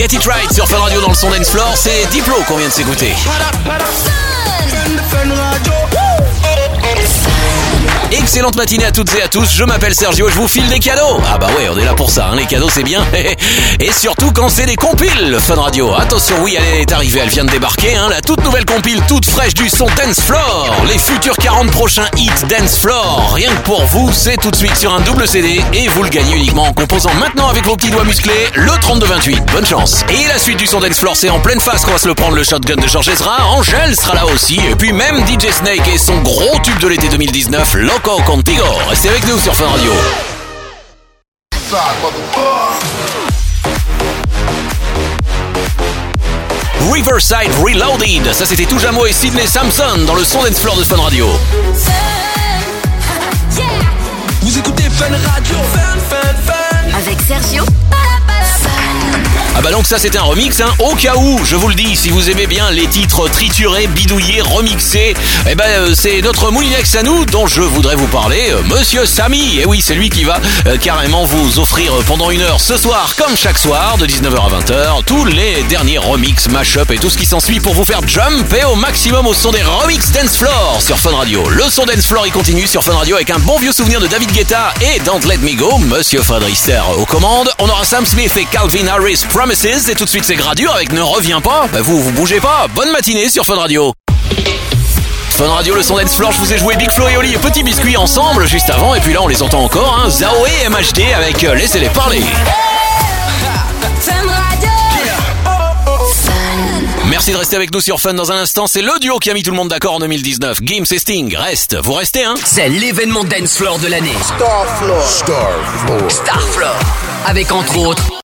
Get It Right sur Fun Radio dans le son Dance Floor. C'est Diplo qu'on vient de s'écouter. Excellente matinée à toutes et à tous, je m'appelle Sergio, je vous file des cadeaux. Ah bah ouais, on est là pour ça, hein. Les cadeaux c'est bien. Et surtout quand c'est des compiles, Fun Radio. Attention, oui, elle est arrivée, elle vient de débarquer, hein. La toute nouvelle compile, toute fraîche du son Dance Floor. Les futurs 40 prochains hits Dance Floor. Rien que pour vous, c'est tout de suite sur un double CD. Et vous le gagnez uniquement en composant maintenant avec vos petits doigts musclés le 3228. Bonne chance. Et la suite du son Dance Floor, c'est en pleine face qu'on va se le prendre, le shotgun de Georges Ezra. Angèle sera là aussi. Et puis même DJ Snake et son gros tube de l'été 2019, Loco Contigo. Restez avec nous sur Fun Radio. Riverside Reloaded, ça c'était Toujamo et Sidney Samson dans le son Dance Floor de Fun Radio. Vous écoutez Fun Radio, Fun. Avec Sergio. Ah bah donc ça c'était un remix, hein. Au cas où, je vous le dis, si vous aimez bien les titres triturés, bidouillés, remixés, eh ben c'est notre Moulinex à nous dont je voudrais vous parler, Monsieur Samy. Et oui, c'est lui qui va carrément vous offrir pendant une heure ce soir, comme chaque soir, de 19h à 20h, tous les derniers remix, mash-up et tout ce qui s'ensuit pour vous faire jumper au maximum au son des remix Dance Floor sur Fun Radio. Le son Dance Floor il continue sur Fun Radio avec un bon vieux souvenir de David Guetta et Don't Let Me Go, Monsieur Fred Rister aux commandes. On aura Sam Smith et Calvin Harris Promises et tout de suite c'est Gradure avec Ne reviens pas. Bah vous bougez pas. Bonne matinée sur Fun Radio. Fun Radio, le son Dance Floor, je vous ai joué Big Flo et Oli et Petit Biscuit ensemble juste avant et puis là on les entend encore, hein. Zao et MHD avec Laissez-les parler. Merci de rester avec nous sur Fun. Dans un instant, c'est le duo qui a mis tout le monde d'accord en 2019. Gims et Sting. Vous restez, hein. C'est l'événement Dance Floor de l'année. Star Floor. Avec entre autres